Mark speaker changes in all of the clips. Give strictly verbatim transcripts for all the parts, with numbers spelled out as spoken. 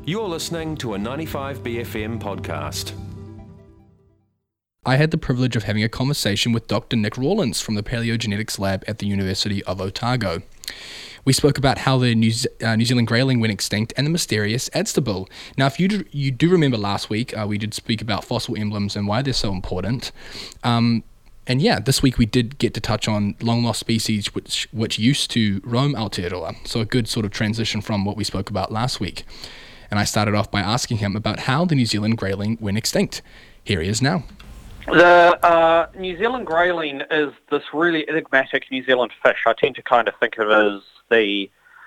Speaker 1: You're listening to a ninety-five B F M podcast.
Speaker 2: I had the privilege of having a conversation with Doctor Nick Rawlins from the Paleogenetics Lab at the University of Otago. We spoke about how the New, Ze- uh, New Zealand grayling went extinct and the mysterious Adsterbull. Now, if you do, you do remember last week, uh, we did speak about fossil emblems and why they're so important. Um, and yeah, this week we did get to touch on long-lost species which which used to roam Aotearoa. So a good sort of transition from what we spoke about last week. And I started off by asking him about how the New Zealand grayling went extinct. Here he is now.
Speaker 3: The uh, New Zealand grayling is this really enigmatic New Zealand fish. I tend to kind of think of it as the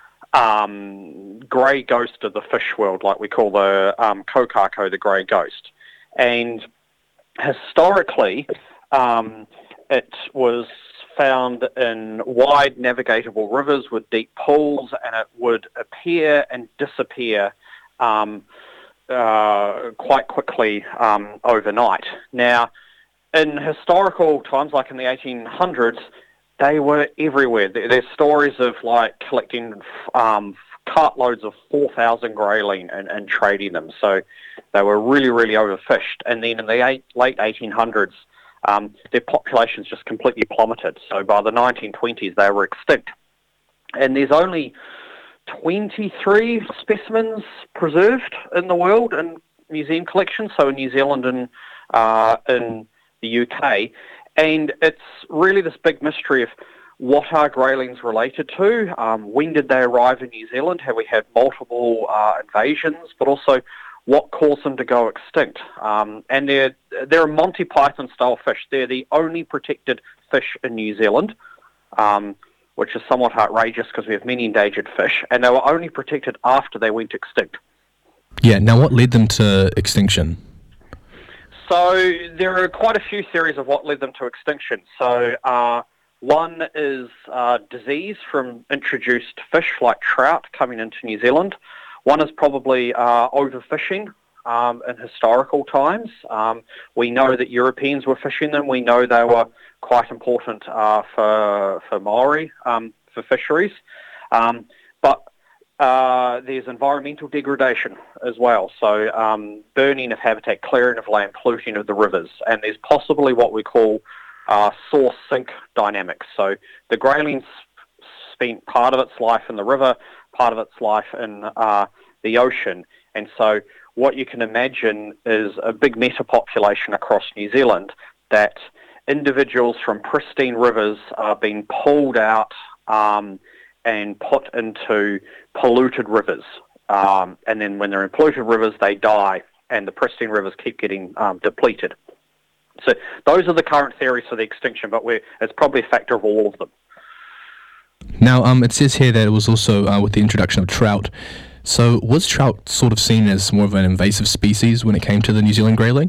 Speaker 3: um, grey ghost of the fish world, like we call the um, kokako, the grey ghost. And historically, um, it was found in wide navigatable rivers with deep pools, and it would appear and disappear um, uh, quite quickly um, overnight. Now, in historical times, like in the eighteen hundreds, they were everywhere. There's stories of like collecting um, cartloads of four thousand grayling and, and trading them. So they were really, really overfished. And then in the eight, late eighteen hundreds, um, their populations just completely plummeted. So by the nineteen twenties, they were extinct. And there's only twenty-three specimens preserved in the world in museum collections, so in New Zealand and uh, in the U K, and it's really this big mystery of what are graylings related to, um, when did they arrive in New Zealand, have we had multiple uh, invasions, but also what caused them to go extinct. Um, and they're, they're a Monty Python style fish. They're the only protected fish in New Zealand, um, which is somewhat outrageous because we have many endangered fish, and they were only protected after they went extinct.
Speaker 2: Yeah, now what led them to extinction?
Speaker 3: So there are quite a few theories of what led them to extinction. So uh, one is uh, disease from introduced fish like trout coming into New Zealand. One is probably uh, overfishing um, in historical times. Um, we know that Europeans were fishing them. We know they were quite important uh, for for Maori, um, for fisheries. Um, but uh, there's environmental degradation as well. So um, burning of habitat, clearing of land, polluting of the rivers. And there's possibly what we call uh, source-sink dynamics. So the grayling spent part of its life in the river, part of its life in uh, the ocean. And so what you can imagine is a big meta-population across New Zealand that individuals from pristine rivers are being pulled out um, and put into polluted rivers. Um, and then when they're in polluted rivers, they die, and the pristine rivers keep getting um, depleted. So those are the current theories for the extinction, but we're, it's probably a factor of all of them.
Speaker 2: Now, um, it says here that it was also uh, with the introduction of trout. So was trout sort of seen as more of an invasive species when it came to the New Zealand grayling?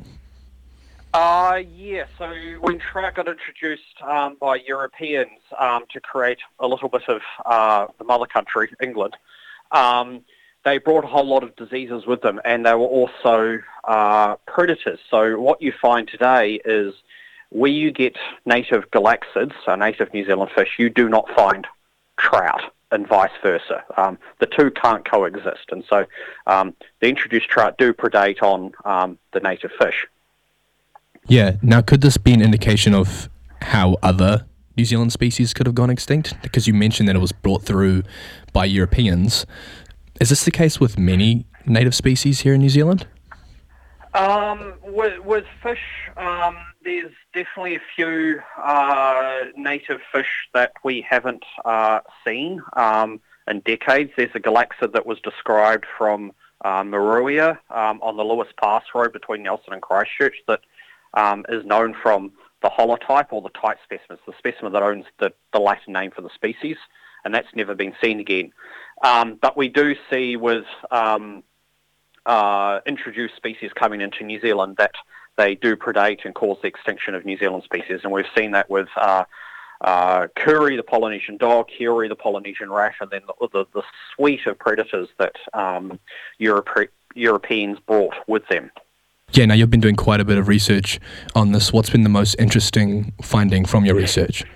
Speaker 3: Uh, yeah, so when trout got introduced um, by Europeans um, to create a little bit of uh, the mother country, England, um, they brought a whole lot of diseases with them, and they were also uh, predators. So what you find today is where you get native galaxids, so native New Zealand fish, you do not find trout, and vice versa. Um, the two can't coexist, and so um, the introduced trout do predate on um, the native fish.
Speaker 2: Yeah. Now, could this be an indication of how other New Zealand species could have gone extinct? Because you mentioned that it was brought through by Europeans. Is this the case with many native species here in New Zealand?
Speaker 3: Um, with, with fish, um, there's definitely a few uh, native fish that we haven't uh, seen um, in decades. There's a galaxid that was described from uh, Moruia um, on the Lewis Pass Road between Nelson and Christchurch that um, is known from the holotype or the type specimens, the specimen that owns the, the Latin name for the species, and that's never been seen again. Um, but we do see with um, uh, introduced species coming into New Zealand that they do predate and cause the extinction of New Zealand species, and we've seen that with uh, uh, Kuri, the Polynesian dog, Kiwi, the Polynesian rat, and then the, the, the suite of predators that um, Europe, Europeans brought with them.
Speaker 2: Yeah, now you've been doing quite a bit of research on this. What's been the most interesting finding from your research?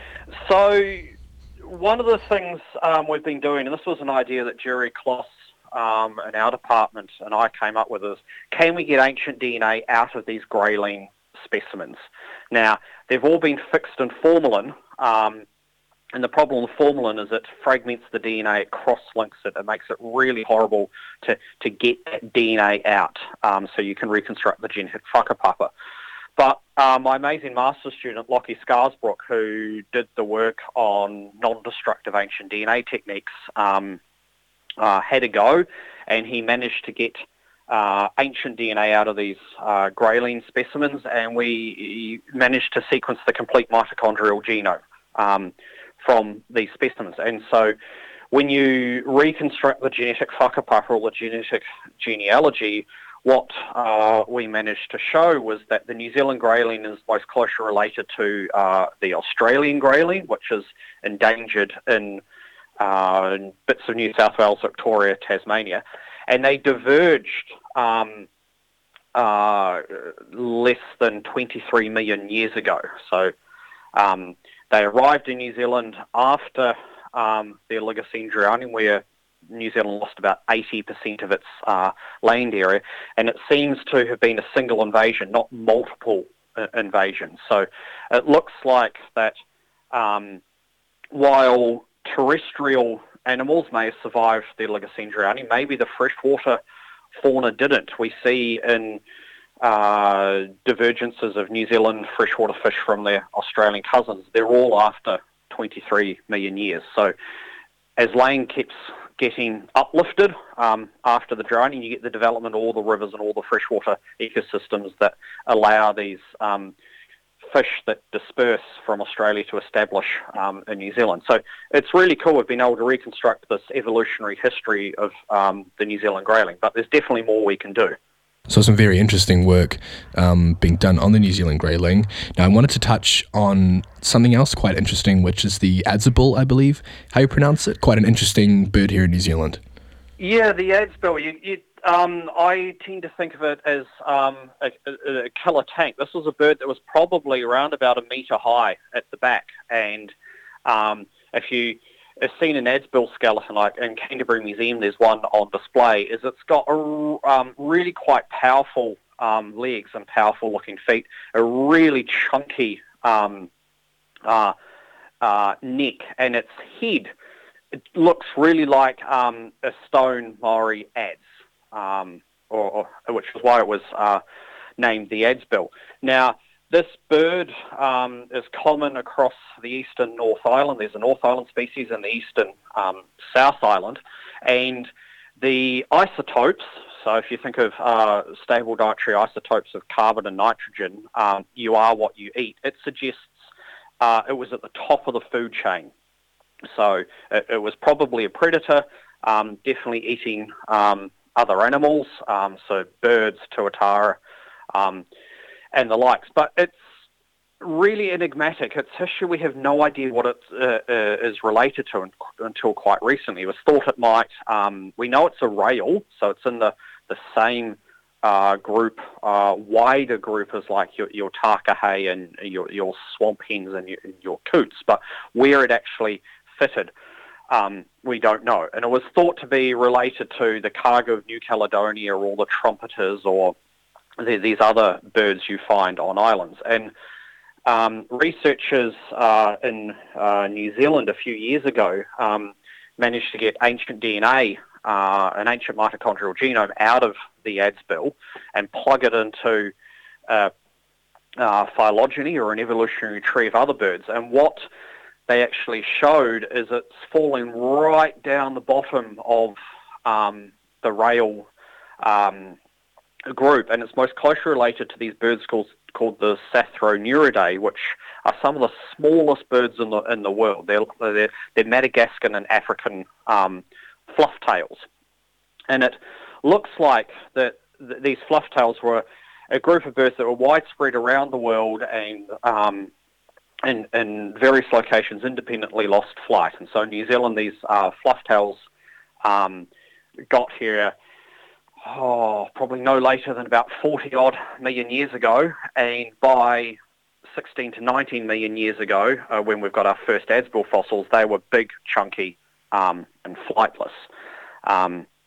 Speaker 3: So one of the things um, we've been doing, and this was an idea that Jerry Kloss um, in our department and I came up with is, can we get ancient D N A out of these grayling specimens? Now, they've all been fixed in formalin, um, and the problem with formalin is it fragments the D N A, it cross-links it, it makes it really horrible to, to get that D N A out um, so you can reconstruct the genetic whakapapa. But uh, my amazing master's student, Lockie Scarsbrook, who did the work on non-destructive ancient D N A techniques, um, uh, had a go, and he managed to get uh, ancient D N A out of these uh, grayling specimens, and we managed to sequence the complete mitochondrial genome um, from these specimens. And so when you reconstruct the genetic whakapapa, or the genetic genealogy, what uh, we managed to show was that the New Zealand grayling is most closely related to uh, the Australian grayling, which is endangered in, uh, in bits of New South Wales, Victoria, Tasmania, and they diverged um, uh, less than twenty-three million years ago. So um, they arrived in New Zealand after um, the Oligocene drowning, where New Zealand lost about eighty percent of its uh, land area, and it seems to have been a single invasion, not multiple uh, invasions. So it looks like that um, while terrestrial animals may have survived the Oligocene drowning, maybe the freshwater fauna didn't. We see in uh, divergences of New Zealand freshwater fish from their Australian cousins, they're all after twenty-three million years. So as land keeps getting uplifted um, after the drowning, you get the development of all the rivers and all the freshwater ecosystems that allow these um, fish that disperse from Australia to establish um, in New Zealand. So it's really cool we've been able to reconstruct this evolutionary history of um, the New Zealand grayling, but there's definitely more we can do.
Speaker 2: So some very interesting work um, being done on the New Zealand grayling. Now I wanted to touch on something else quite interesting, which is the Adsbill, I believe, how you pronounce it. Quite an interesting bird here in New Zealand.
Speaker 3: Yeah, the Adsbill. You, you, um, I tend to think of it as um, a, a, a killer tank. This was a bird that was probably around about a metre high at the back, and um, if you have seen an Adsbill skeleton, like in Canterbury Museum, there's one on display, is it's got a um, really quite powerful um, legs and powerful looking feet, a really chunky um, uh, uh, neck, and its head, it looks really like um, a stone Maori adze, um, or, or which is why it was uh, named the Adsbill. Now, this bird um, is common across the eastern North Island. There's a North Island species and the eastern um, South Island. And the isotopes, so if you think of uh, stable dietary isotopes of carbon and nitrogen, um, you are what you eat, it suggests uh, it was at the top of the food chain. So it, it was probably a predator, um, definitely eating um, other animals, um, so birds, tuatara, um, and the likes. But it's really enigmatic. Its history, we have no idea what it uh, uh, is related to un- until quite recently. It was thought it might, um, we know it's a rail, so it's in the, the same uh, group, uh, wider group as like your, your takahe and your, your swamp hens and your, your coots, but where it actually fitted, um, we don't know. And it was thought to be related to the cargo of New Caledonia or the trumpeters or these other birds you find on islands. And um, researchers uh, in uh, New Zealand a few years ago um, managed to get ancient D N A, uh, an ancient mitochondrial genome, out of the Adsbill and plug it into uh, uh, phylogeny or an evolutionary tree of other birds. And what they actually showed is it's falling right down the bottom of um, the rail um group, and it's most closely related to these birds called, called the Sathroneuridae, which are some of the smallest birds in the in the world. They're they're, they're Madagascan and African um, flufftails, and it looks like that th- these flufftails were a group of birds that were widespread around the world and um, in, in various locations independently lost flight. And so in New Zealand, these uh, flufftails um, got here Oh, probably no later than about forty odd million years ago, and by sixteen to nineteen million years ago, uh, when we've got our first Adsbill fossils, they were big, chunky, um, and flightless. Um,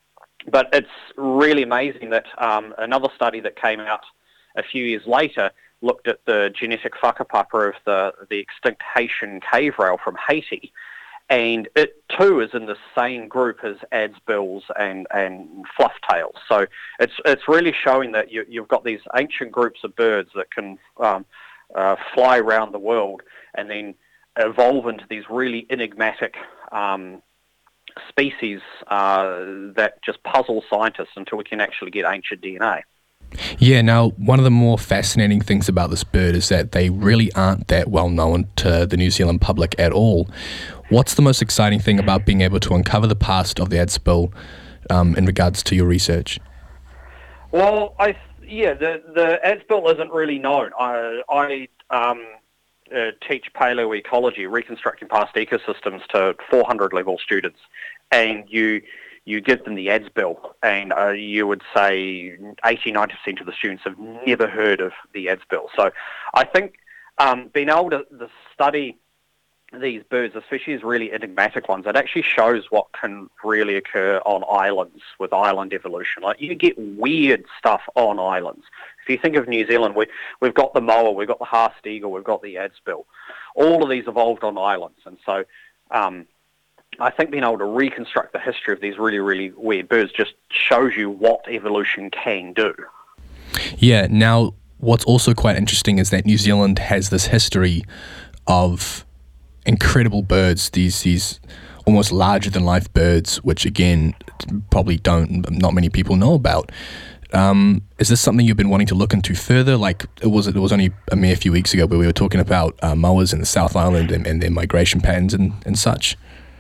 Speaker 3: but it's really amazing that um, another study that came out a few years later looked at the genetic whakapapa of the, the extinct Haitian cave rail from Haiti, and it too is in the same group as adsbills and, and flufftails. So it's it's really showing that you, you've got these ancient groups of birds that can um, uh, fly around the world and then evolve into these really enigmatic um, species uh, that just puzzle scientists until we can actually get ancient D N A.
Speaker 2: Yeah, now, one of the more fascinating things about this bird is that they really aren't that well known to the New Zealand public at all. What's the most exciting thing about being able to uncover the past of the adsbill um, in regards to your research?
Speaker 3: Well, I yeah, the, the adsbill isn't really known. I, I um, uh, teach paleoecology, reconstructing past ecosystems, to four hundred level students, and you... you give them the adsbill, and uh, you would say eighty, ninety percent of the students have never heard of the adsbill. So I think um, being able to, to study these birds, especially these really enigmatic ones, it actually shows what can really occur on islands with island evolution. Like, you get weird stuff on islands. If you think of New Zealand, we, we've got the moa, we've got the Haast eagle, we've got the adsbill. All of these evolved on islands, and so um, I think being able to reconstruct the history of these really, really weird birds just shows you what evolution can do.
Speaker 2: Yeah, now, what's also quite interesting is that New Zealand has this history of incredible birds, these these almost larger-than-life birds, which, again, probably don't, not many people know about. Um, is this something you've been wanting to look into further? Like, it was it was only a mere few weeks ago where we were talking about uh, moas in the South Island and, and their migration patterns and, and such.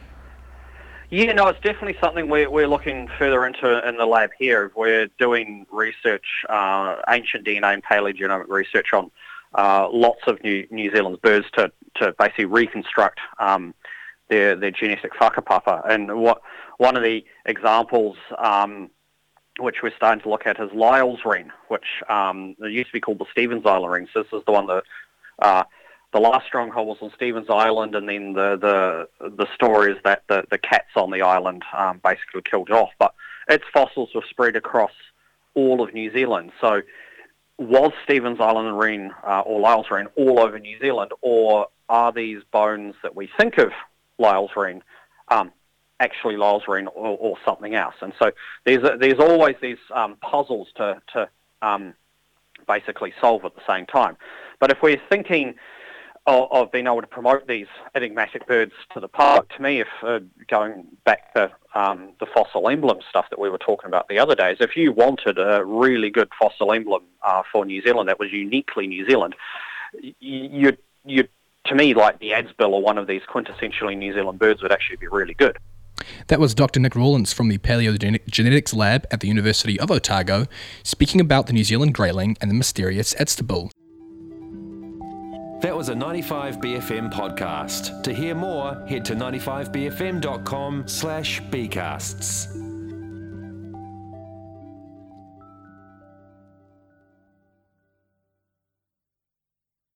Speaker 3: Yeah, no, it's definitely something we're, we're looking further into in the lab here. We're doing research, uh, ancient D N A and paleogenomic research on uh, lots of New, New Zealand's birds to, to basically reconstruct um, their their genetic whakapapa. And what one of the examples um, which we're starting to look at is Lyell's wren, which um, it used to be called the Stevens Island wren. So this is the one that... Uh, The last stronghold was on Stevens Island, and then the the, the story is that the, the cats on the island um, basically killed it off. But its fossils were spread across all of New Zealand. So was Stevens Island wren uh, or Lyell's wren all over New Zealand, or are these bones that we think of Lyell's wren um, actually Lyell's wren or, or something else? And so there's a, there's always these um, puzzles to, to um, basically solve at the same time. But if we're thinking of being able to promote these enigmatic birds to the public, to me, if uh, going back to um, the fossil emblem stuff that we were talking about the other days, if you wanted a really good fossil emblem uh, for New Zealand that was uniquely New Zealand, you, you, to me, like the adsbill or one of these quintessentially New Zealand birds would actually be really good.
Speaker 2: That was Doctor Nick Rawlins from the Paleogenetics Lab at the University of Otago, speaking about the New Zealand grayling and the mysterious adsbill.
Speaker 1: That was a ninety-five B F M podcast. To hear more, head to ninety-five b f m dot com slash bcasts.